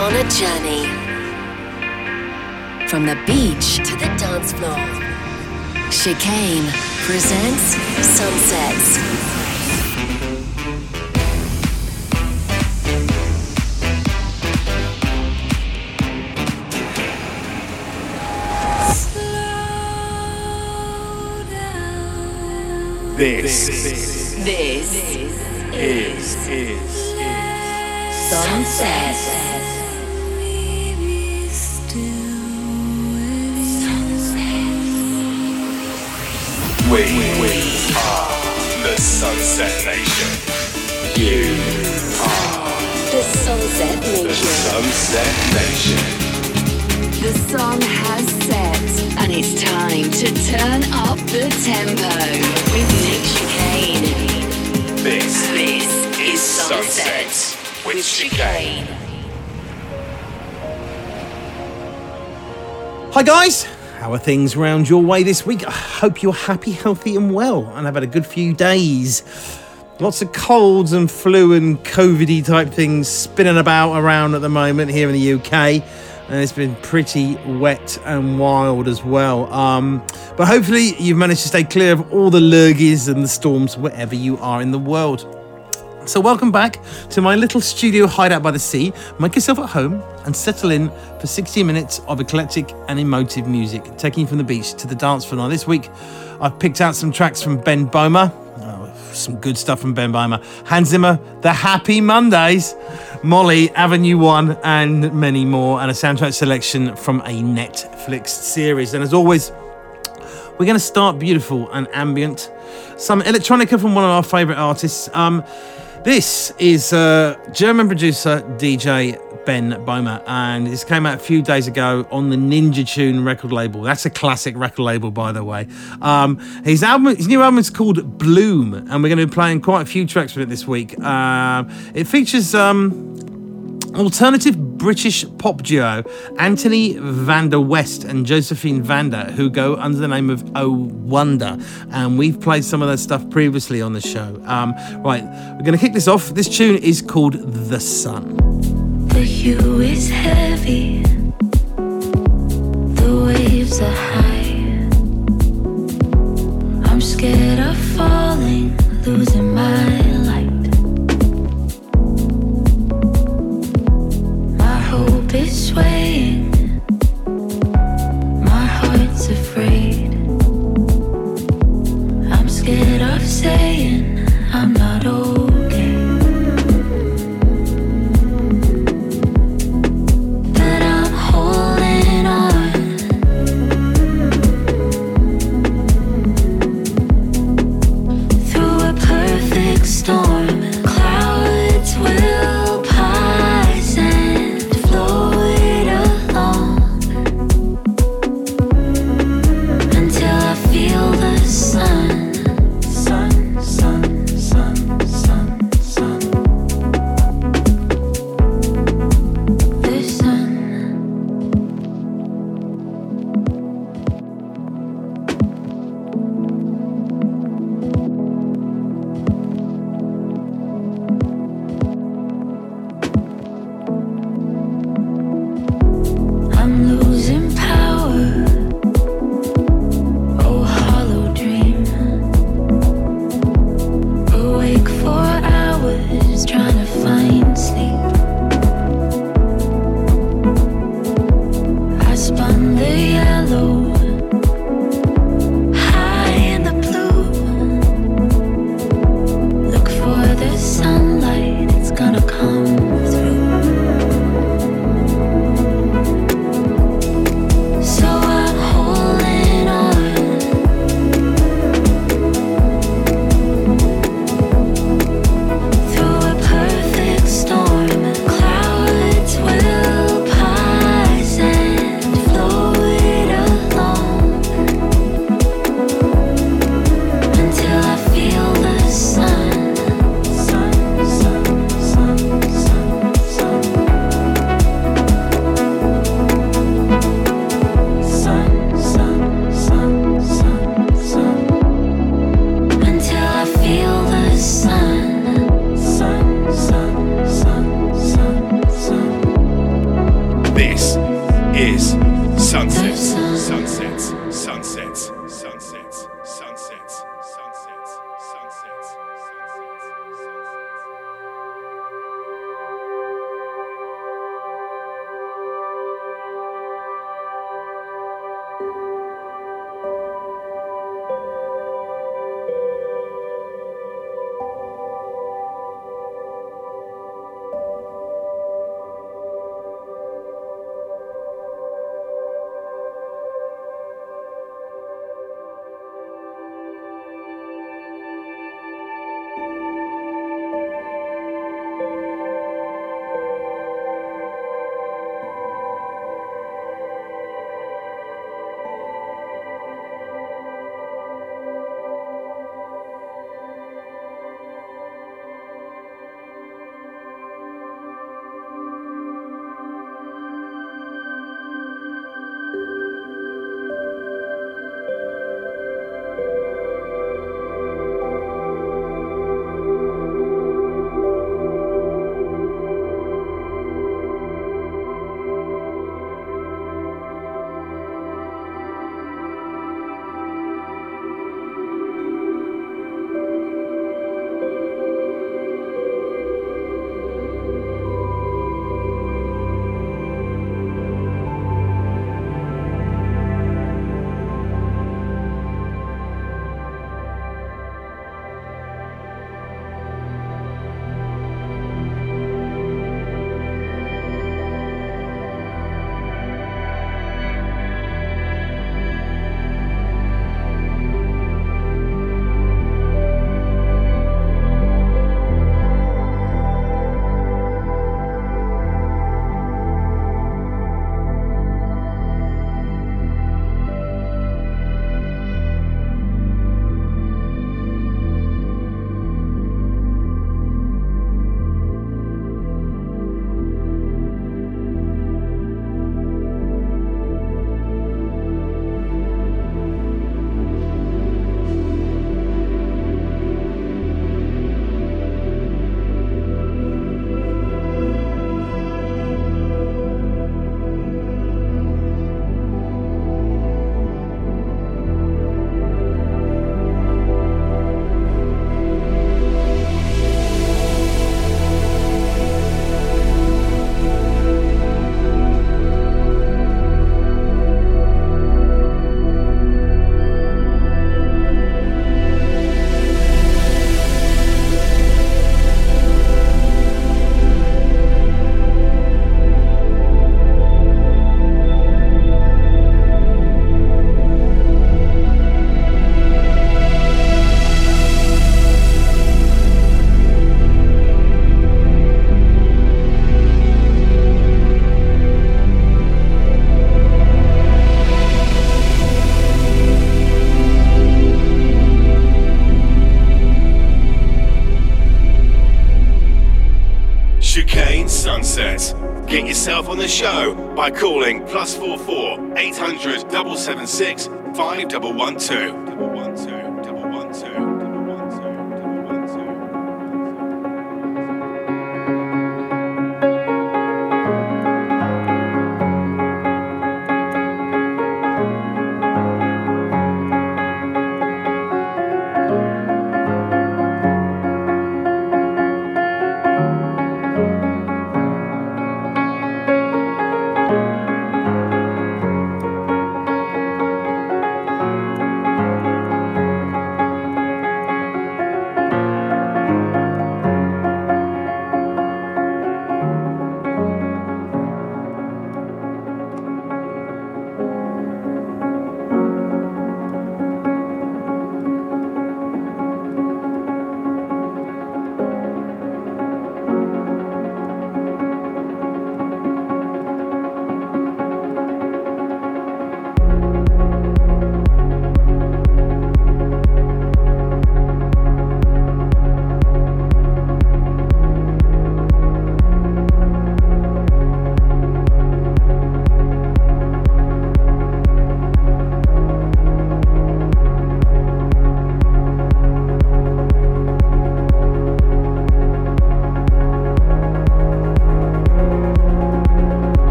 on a journey from the beach to the dance floor. Chicane presents Sunsets. This is Sunset. We are the Sunset Nation. You are The Sunset the Nation. Sunset Nation. The sun has set, and it's time to turn up the tempo with Nick Chicane. This is Sunset with Chicane. Hi guys, how are things round your way this week? I hope you're happy, healthy and well and have had a good few days. Lots of colds and flu and COVID-y type things spinning about around at the moment here in the UK. And it's been pretty wet and wild as well. But hopefully you've managed to stay clear of all the lurgies and the storms wherever you are in the world. So welcome back to my little studio hideout by the sea. Make yourself at home and settle in for 60 minutes of eclectic and emotive music, taking you from the beach to the dance floor. Now this week, I've picked out some tracks from Ben Böhmer. Some good stuff from Ben Böhmer. Hans Zimmer, The Happy Mondays, Molly, Avenue 1, and many more. And a soundtrack selection from a Netflix series. And as always, we're going to start beautiful and ambient. Some electronica from one of our favourite artists. This is German producer DJ Ben Böhmer, and this came out a few days ago on the Ninja Tune record label. That's a classic record label, by the way. His new album is called Bloom, and we're going to be playing quite a few tracks from it this week. It features alternative British pop duo Anthony van der West and Josephine Vander, who go under the name of Oh Wonder, and we've played some of their stuff previously on the show. Right, we're going to kick this off. This tune is called The Sun. The hue is heavy, the waves are high. I'm scared of falling, losing my light. My hope is swaying, my heart's afraid. I'm scared of saying I'm not okay. Storm, clouds will pass and float along until I feel the sun, sun, sun, sun, sun. Chicane Sunset. Get yourself on the show by calling +44 800 776 5112.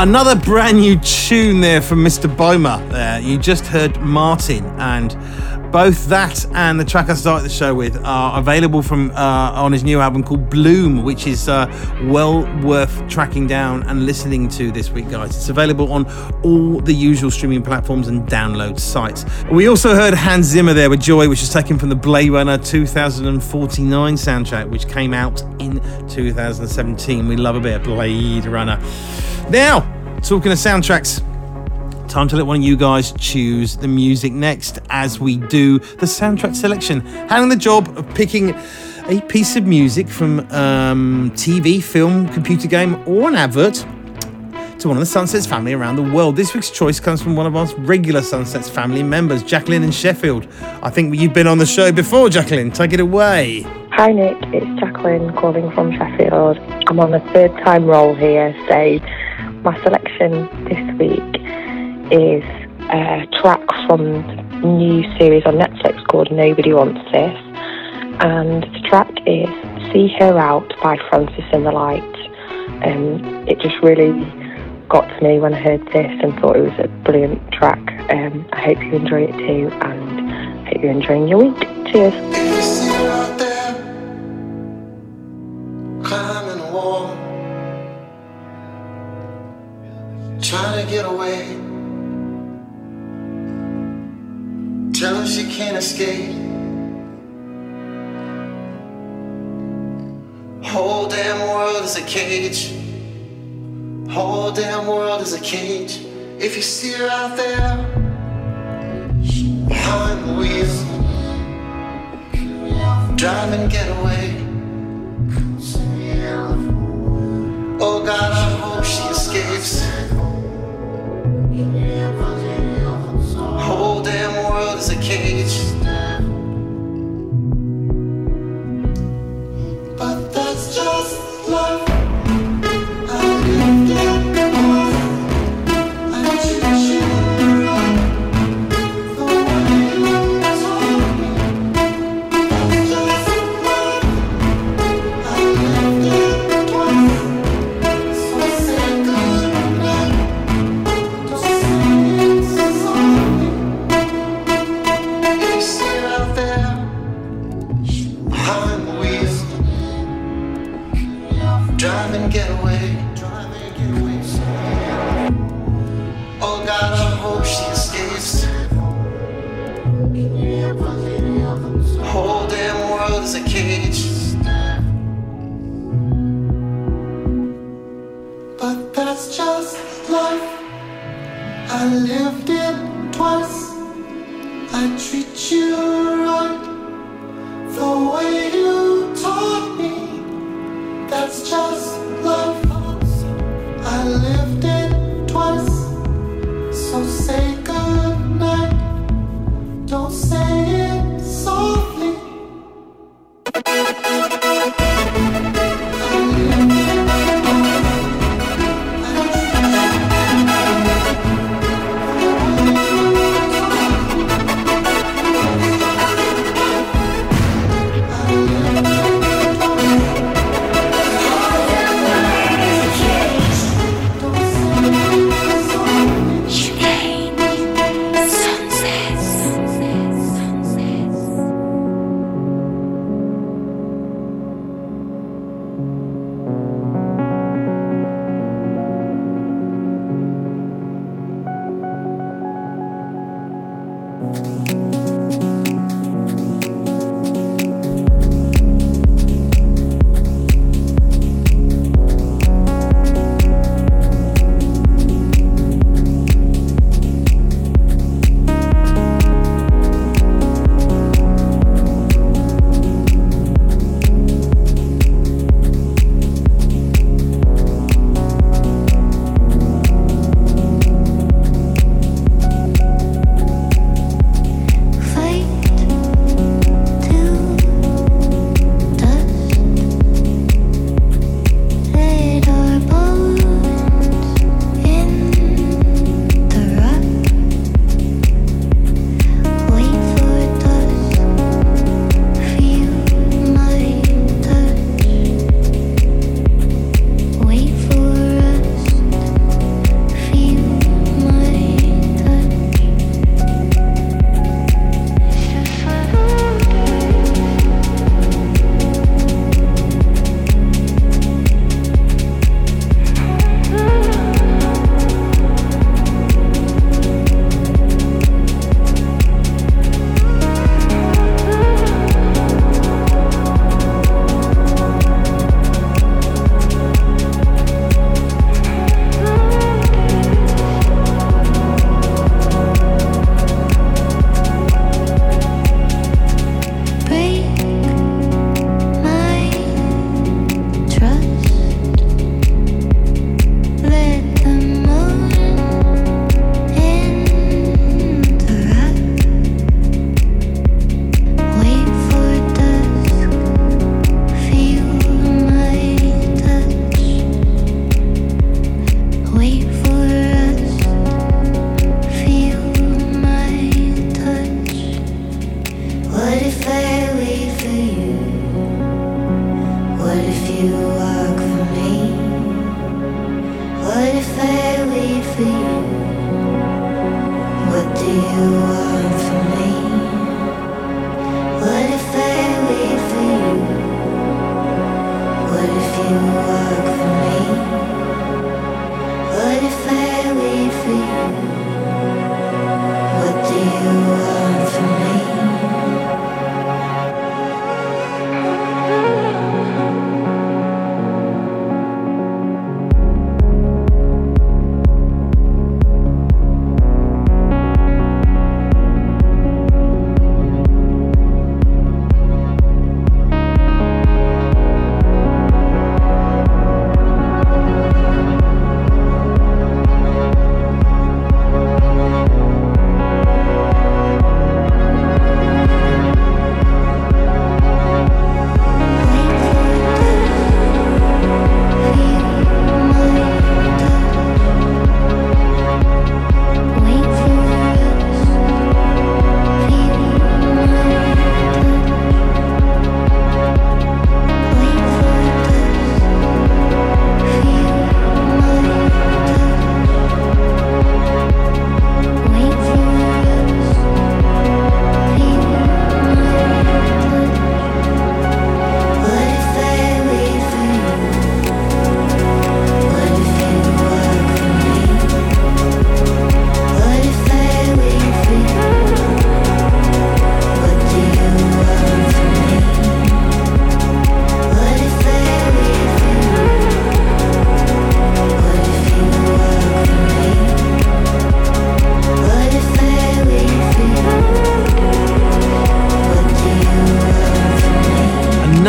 Another brand new tune there from Mr. Boma. You just heard Martin, and both that and the track I started the show with are available from on his new album called Bloom, which is well worth tracking down and listening to this week, guys. It's available on all the usual streaming platforms and download sites. We also heard Hans Zimmer there with Joy, which is taken from the Blade Runner 2049 soundtrack, which came out in 2017. We love a bit of Blade Runner. Now, talking of soundtracks, time to let one of you guys choose the music next as we do the soundtrack selection. Having the job of picking a piece of music from TV, film, computer game, or an advert to one of the Sunsets family around the world. This week's choice comes from one of our regular Sunsets family members, Jacqueline in Sheffield. I think you've been on the show before, Jacqueline. Take it away. Hi Nick, it's Jacqueline calling from Sheffield. I'm on a third time roll here, so my selection this week is a track from the new series on Netflix called Nobody Wants This, and the track is See Her Out by Francis and the Light. It just really got to me when I heard this and thought it was a brilliant track. I hope you enjoy it too, and I hope you're enjoying your week. Cheers. Climbing a wall, trying to get away. Tell her she can't escape. Whole damn world is a cage. Whole damn world is a cage. If you see her out there behind the wheel, driving getaway. Oh God, I hope she escapes. Whole damn world is a cage. But that's just life. I lived it once. I treat you right the way you told me. That's just life. I lived it twice. So say goodnight. Don't say it's sorry. If you see her out there behind the wheel, driving getaway. Oh God, I hope she escapes. Whole damn world is a cage. But that's just life. I lived it twice. I treat you right the way you taught me. That's just life. I lived it twice. So say goodnight. Don't say it softly. All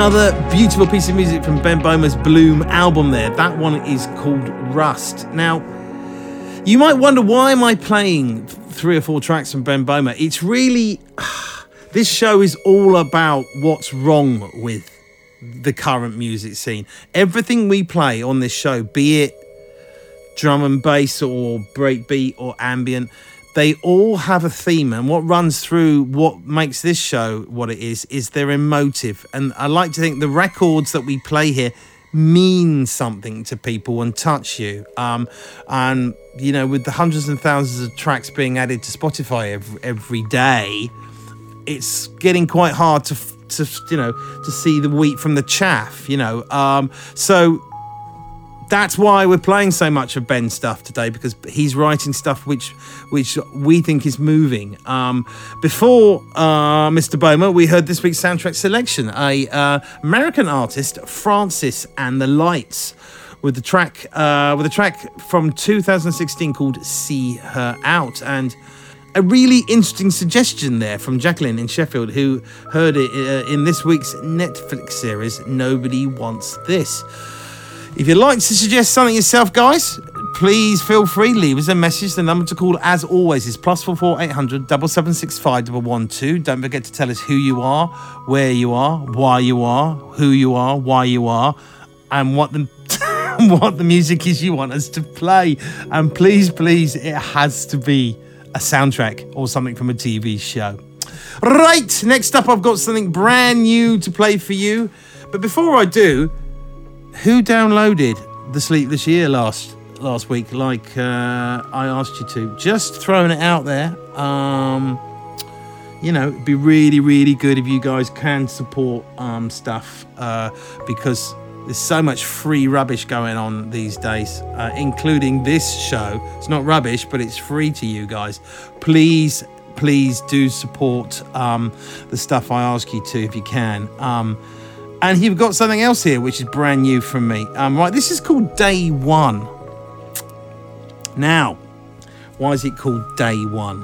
Another beautiful piece of music from Ben Boma's Bloom album there. That one is called Rust. Now, you might wonder, why am I playing 3 or 4 tracks from Ben Boma? It's really... This show is all about what's wrong with the current music scene. Everything we play on this show, be it drum and bass or breakbeat or ambient, they all have a theme, and what runs through what makes this show what it is their emotive. And I like to think the records that we play here mean something to people and touch you. And you know, with the hundreds and thousands of tracks being added to Spotify every day, it's getting quite hard to see the wheat from the chaff. So that's why we're playing so much of Ben's stuff today, because he's writing stuff which we think is moving. Before Mr. Boma, we heard this week's soundtrack selection, American artist Francis and the Lights, with a track from 2016 called "See Her Out," and a really interesting suggestion there from Jacqueline in Sheffield, who heard it in this week's Netflix series Nobody Wants This. If you'd like to suggest something yourself, guys, please feel free, leave us a message. The number to call, as always, is +44 800 765 112. Don't forget to tell us who you are, where you are, why you are, who you are, why you are, and what the music is you want us to play. And please, it has to be a soundtrack or something from a TV show. Right, next up, I've got something brand new to play for you. But before I do, who downloaded The Sleepless Year last week, like I asked you to? Just throwing it out there. It'd be really, really good if you guys can support stuff, because there's so much free rubbish going on these days, including this show. It's not rubbish, but it's free to you guys. Please do support the stuff I ask you to if you can. And you've got something else here which is brand new from me. Right, this is called Day One. Now, why is it called Day One?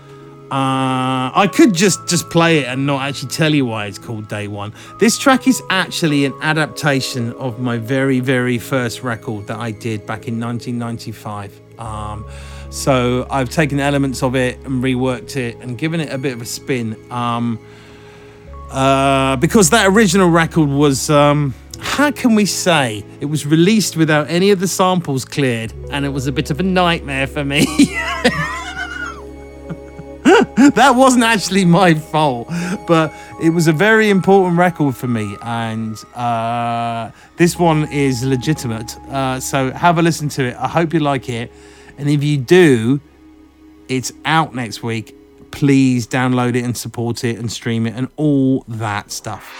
I could just play it and not actually tell you why it's called Day One. This track is actually an adaptation of my very, very first record that I did back in 1995. So I've taken elements of it and reworked it and given it a bit of a spin. Because that original record was, how can we say, it was released without any of the samples cleared, and it was a bit of a nightmare for me. That wasn't actually my fault, but it was a very important record for me, and this one is legitimate. So have a listen to it. I hope you like it, and if you do, it's out next week. Please download it and support it and stream it and all that stuff.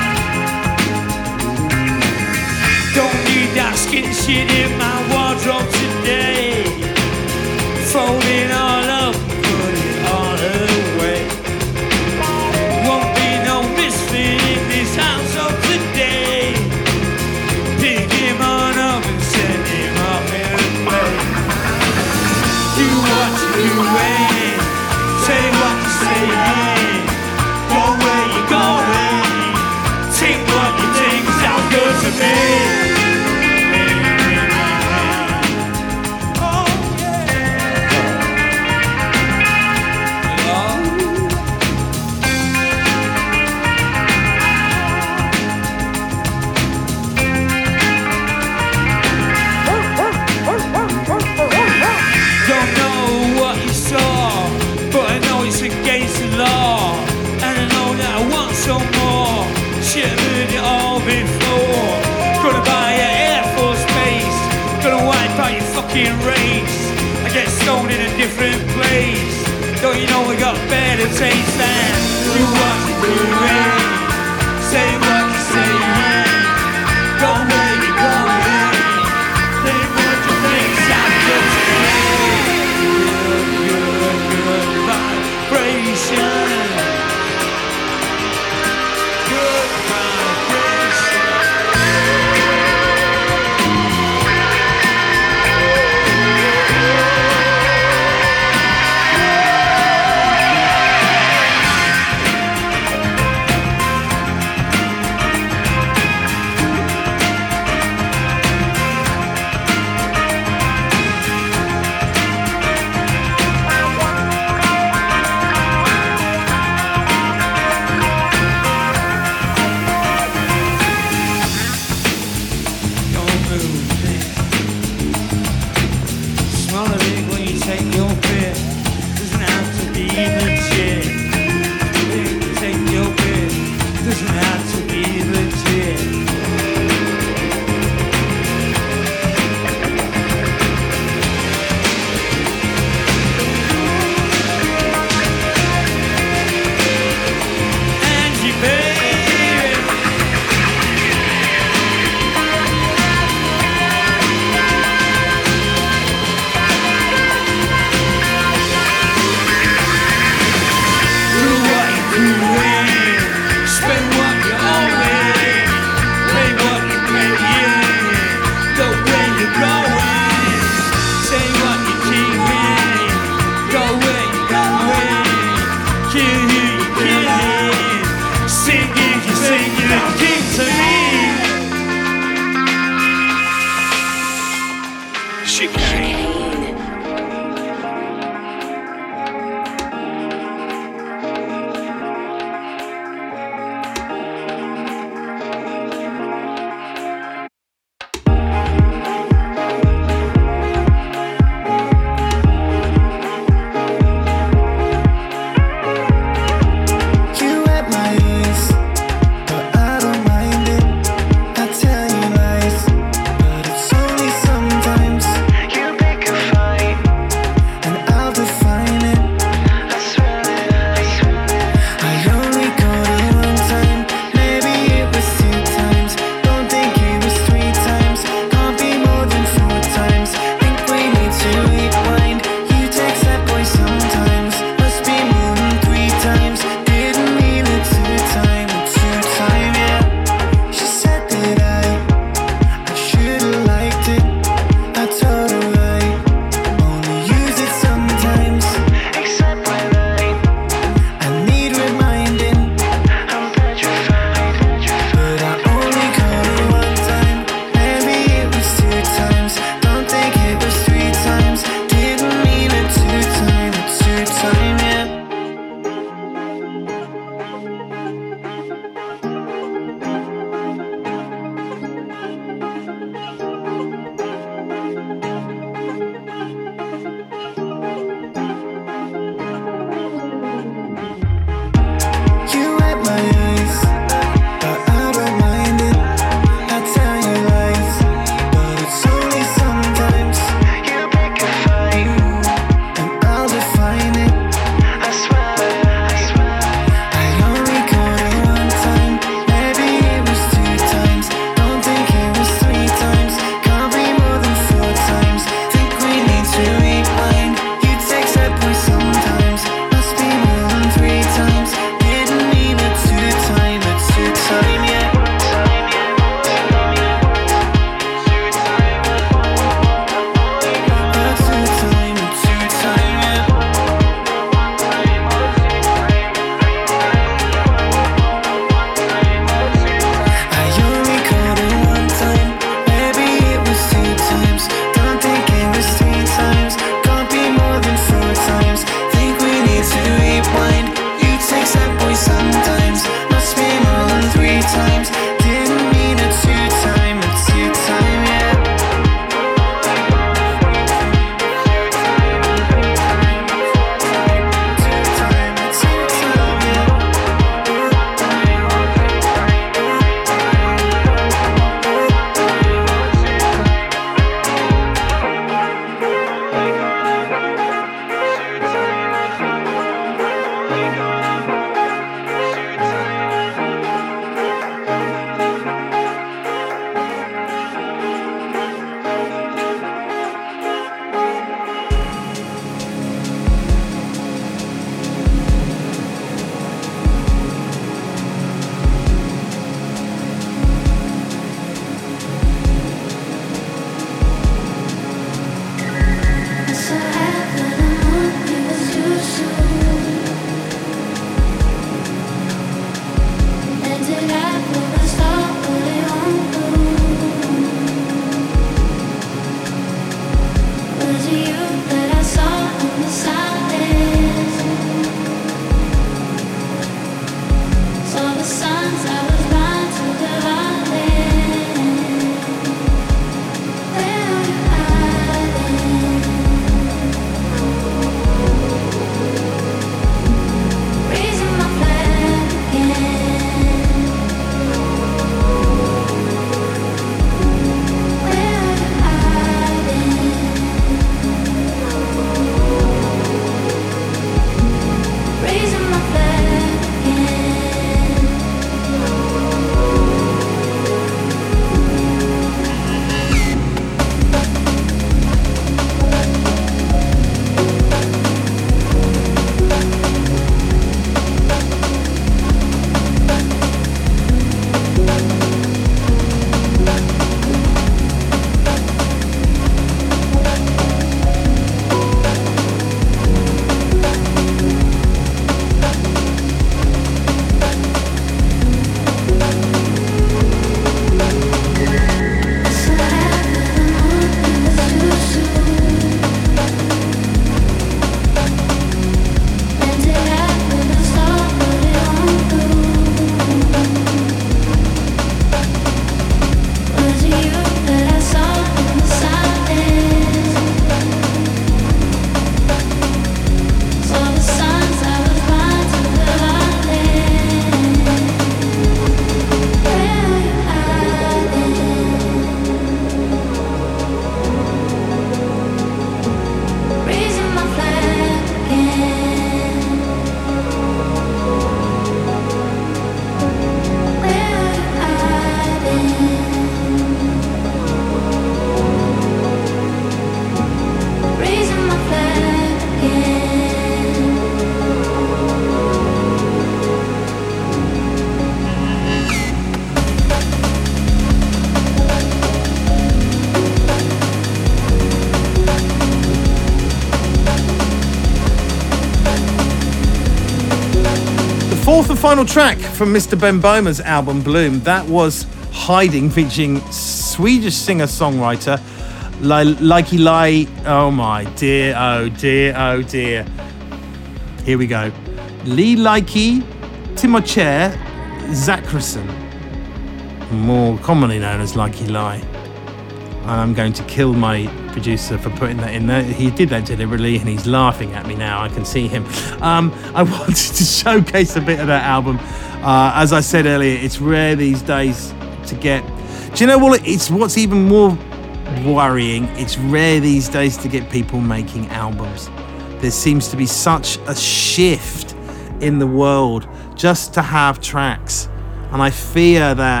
Fourth and final track from Mr. Ben Böhmer's album Bloom. That was Hiding, featuring Swedish singer-songwriter Lykke Li. Oh my dear, oh dear, oh dear. Here we go. Lykke Timocher Zachrisson, more commonly known as Lykke Li. And I'm going to kill my producer for putting that in there. He did that deliberately and he's laughing at me now. I can see him. I wanted to showcase a bit of that album. As I said earlier, it's rare these days to get... Do you know what? It's what's even more worrying. It's rare these days to get people making albums. There seems to be such a shift in the world just to have tracks. And I fear that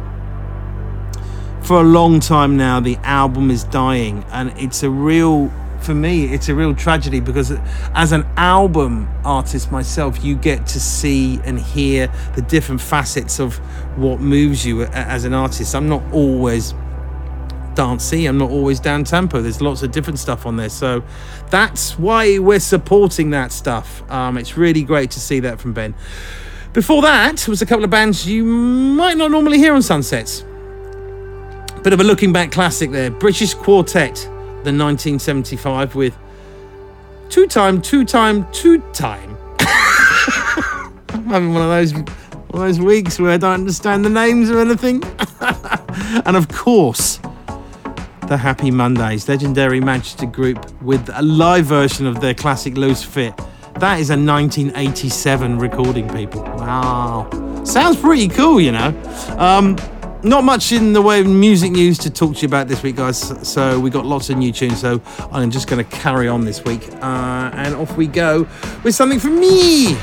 for a long time now, the album is dying, and it's a real, for me, it's a real tragedy, because as an album artist myself, you get to see and hear the different facets of what moves you as an artist. I'm not always dancey, I'm not always down tempo. There's lots of different stuff on there, so that's why we're supporting that stuff. It's really great to see that from Ben. Before that was a couple of bands you might not normally hear on Sunsets. Bit of a looking back classic there. British Quartet, the 1975, with two-time. I'm having one of those weeks where I don't understand the names or anything. And of course, the Happy Mondays, legendary Manchester group with a live version of their classic Loose Fit. That is a 1987 recording, people. Wow. Sounds pretty cool, you know. Not much in the way of music news to talk to you about this week, guys. So we got lots of new tunes. So I'm just going to carry on this week. And off we go with something from me.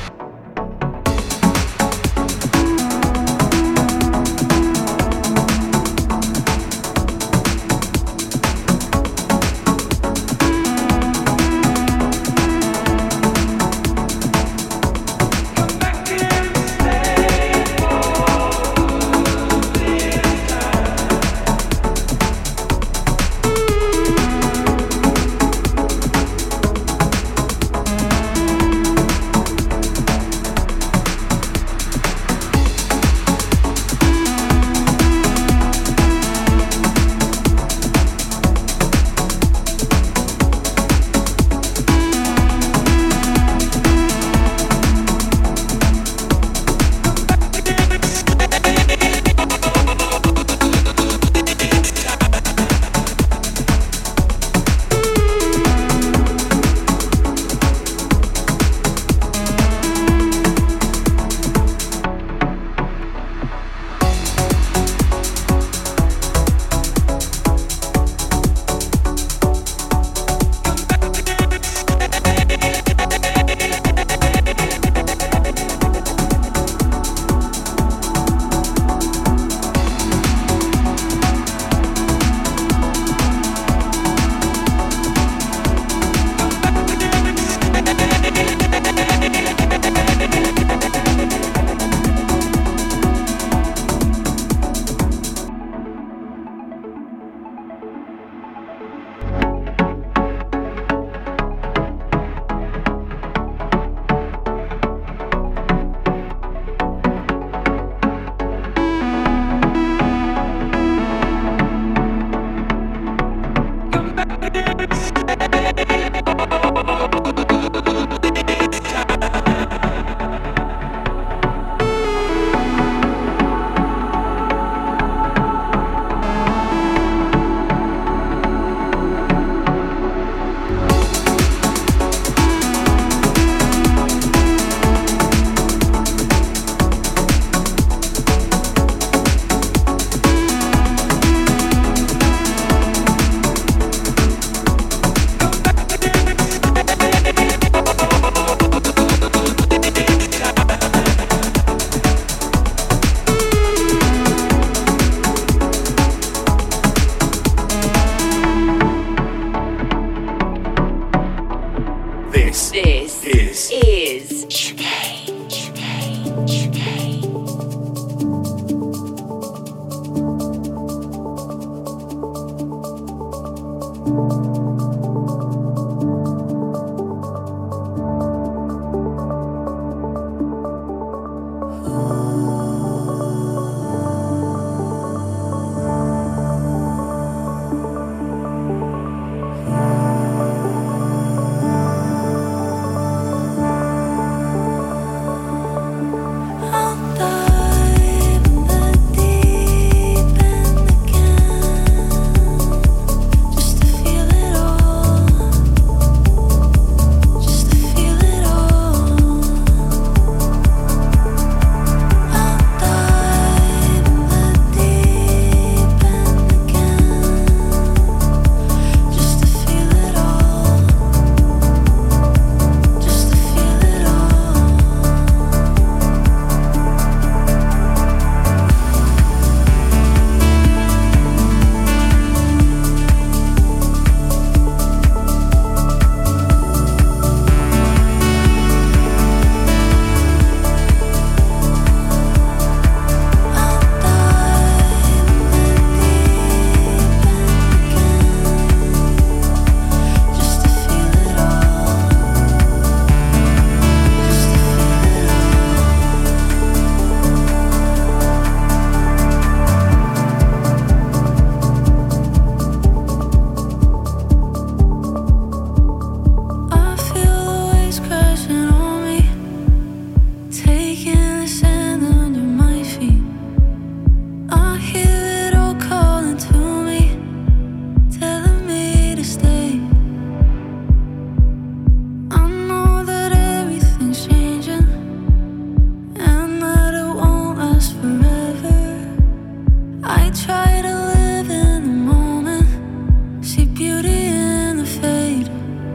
try to live in the moment, see beauty in the fade.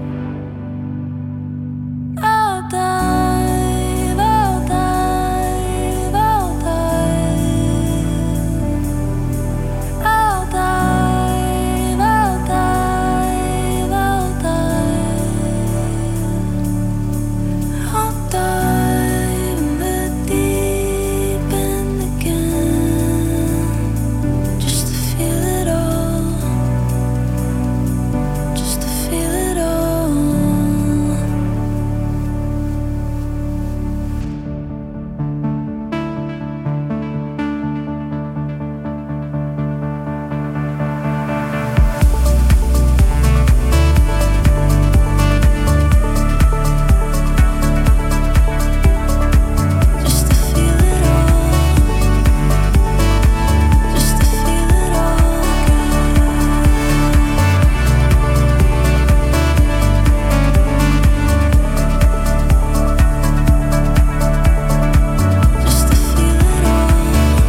I'll dive, I'll dive, I'll dive. I'll dive, I'll dive, I'll dive. I'll dive in the deep end again, just to feel it all, just to feel it all. Just to feel it all, just to feel it all, just to feel it all,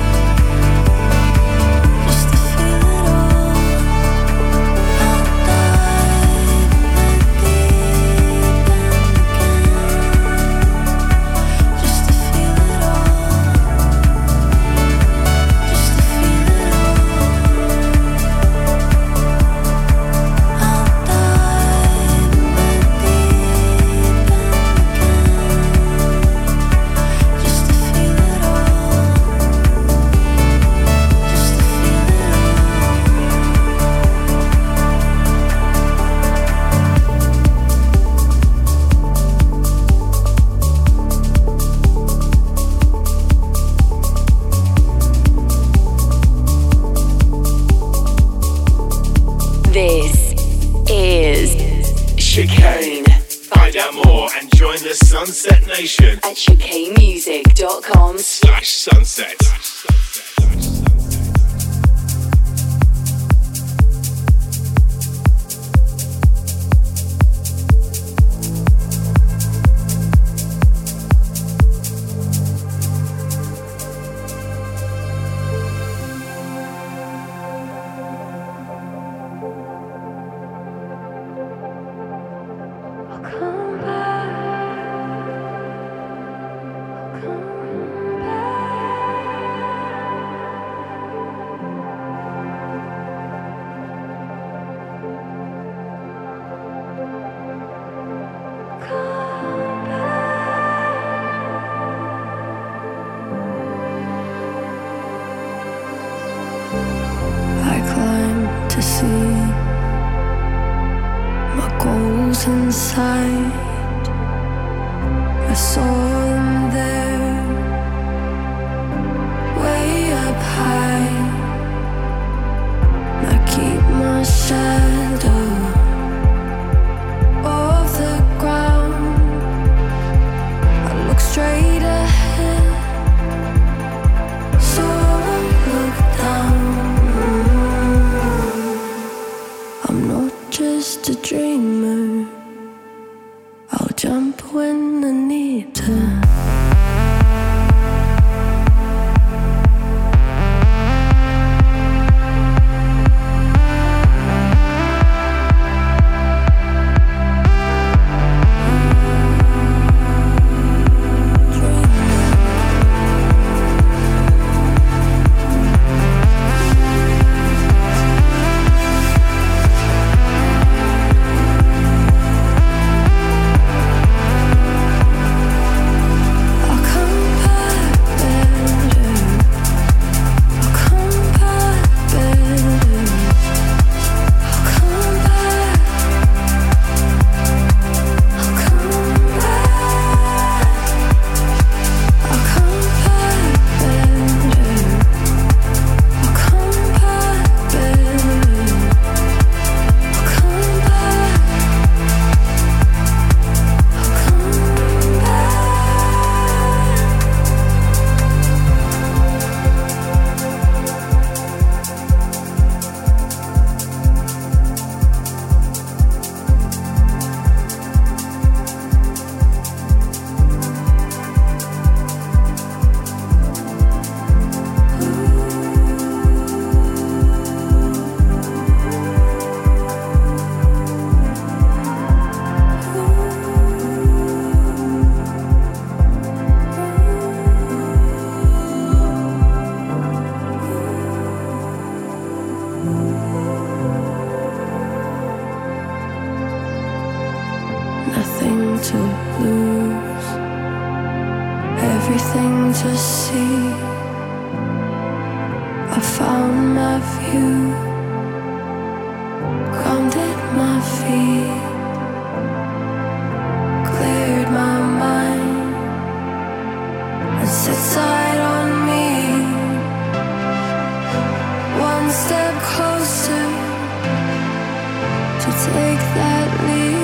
just to feel it all. I'll dive in the deep end again, just to feel it all, just to feel it all. I'll dive in the deep end again, just to feel it all, just to feel it This is Chicane. Find out more and join the Sunset Nation at chicanemusic.com/sunset. come back, come I climb to see my goals inside. I saw them there, way up high. I keep my shadow off the ground. I look straight ahead, so I look down. I'm not just a dreamer. I'll jump when I need to. to see. I found my view, grounded my feet, cleared my mind, and set sight on me. One step closer to take that leap.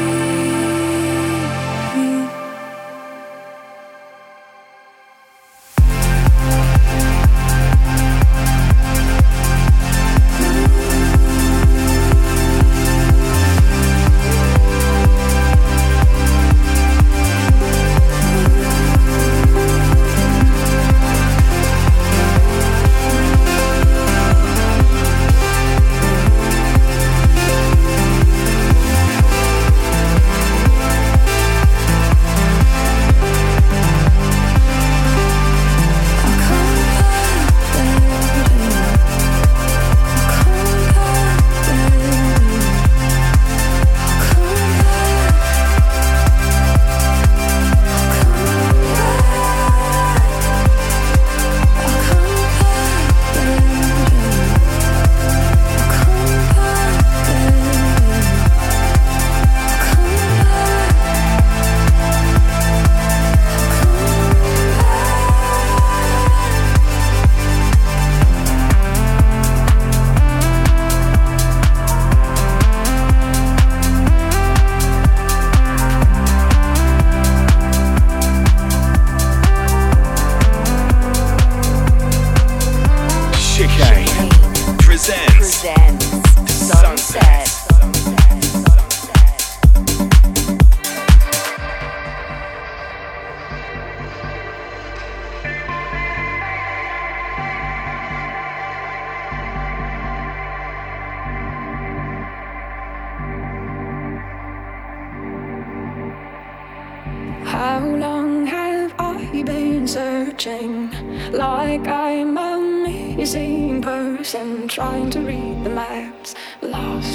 How long have I been searching? Like I'm a missing person, trying to read the maps, lost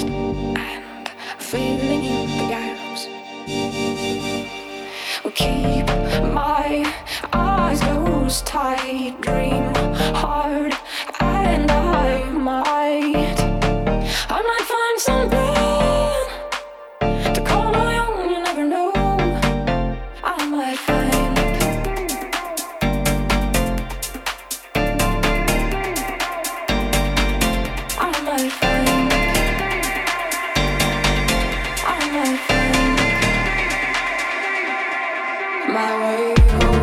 and filling in the gaps. Will keep my eyes closed tight, dream hard, and I might find something to call my own. You never know. I might find my way home.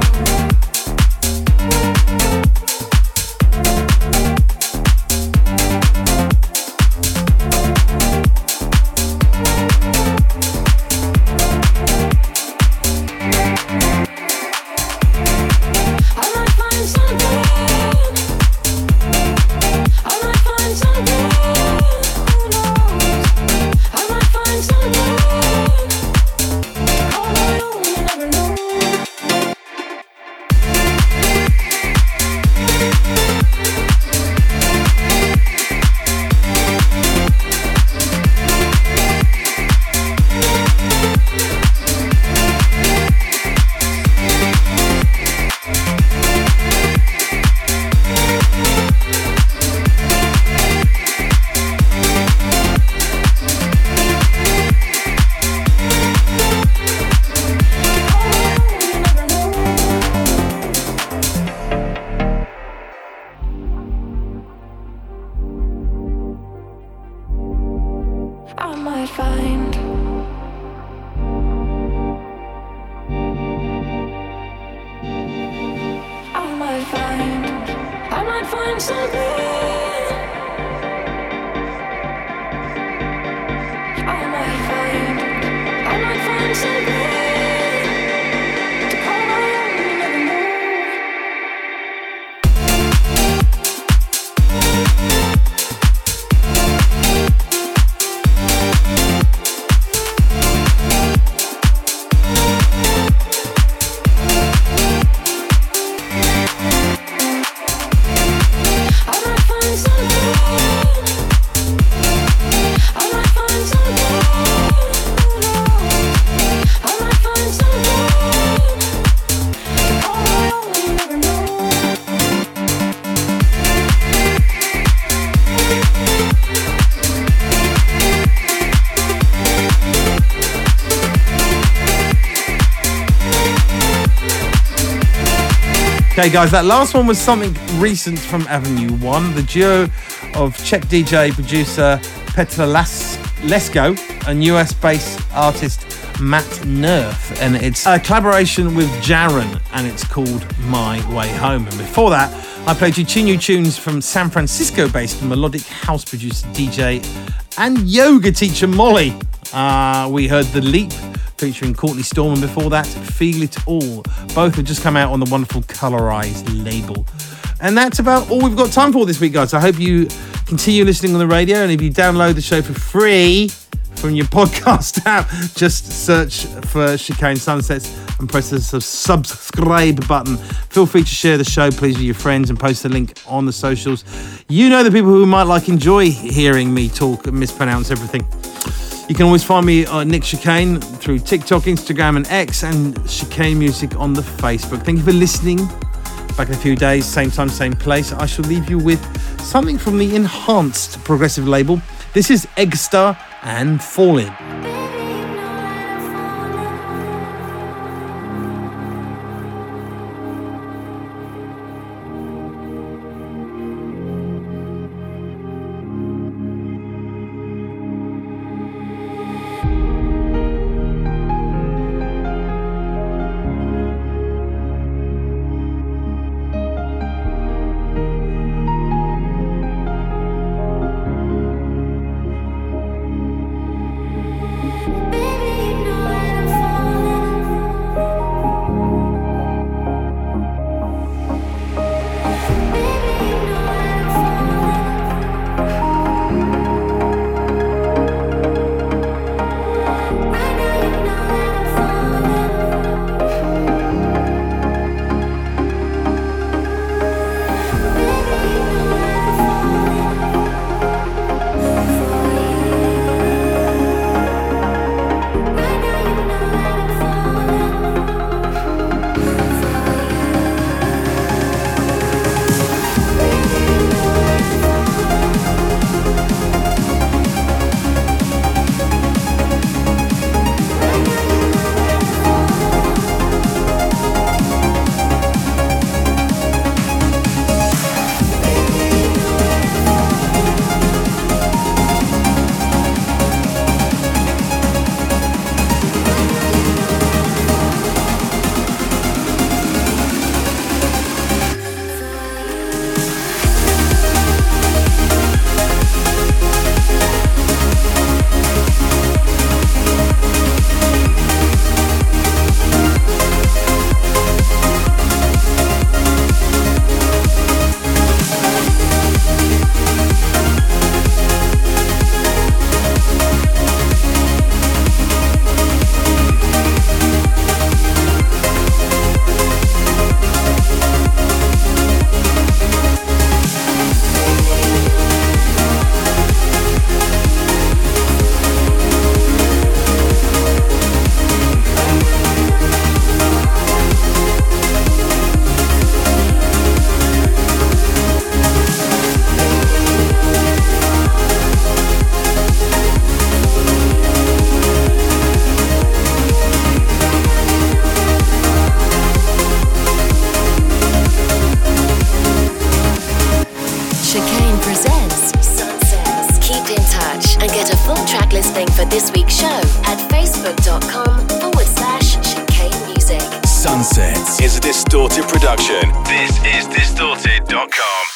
I might find something. I might find something to call my own. You never know. I Okay, guys, that last one was something recent from Avenue 1. The duo of Czech DJ producer Petr Lesko and US-based artist Matt Nerf. And it's a collaboration with Jaron, and it's called My Way Home. And before that, I played you 2 new tunes from San Francisco-based melodic house producer, DJ, and yoga teacher Molly. We heard The Leap featuring Courtney Storm, and before that, Feel It All. Both have just come out on the wonderful Colorized label. And that's about all we've got time for this week, guys. I hope you continue listening on the radio, and if you download the show for free from your podcast app, just search for Chicane Sunsets and press the subscribe button. Feel free to share the show, please, with your friends and post the link on the socials. You know the people who might enjoy hearing me talk and mispronounce everything. You can always find me on Nick Chicane through TikTok, Instagram and X, and Chicane Music on the Facebook. Thank you for listening. Back in a few days, same time, same place. I shall leave you with something from the Enhanced Progressive label. This is Eggstar and Fallin'. for this week's show at facebook.com/Chicane Music. Sunsets is a Distorted production. This is Distorted.com.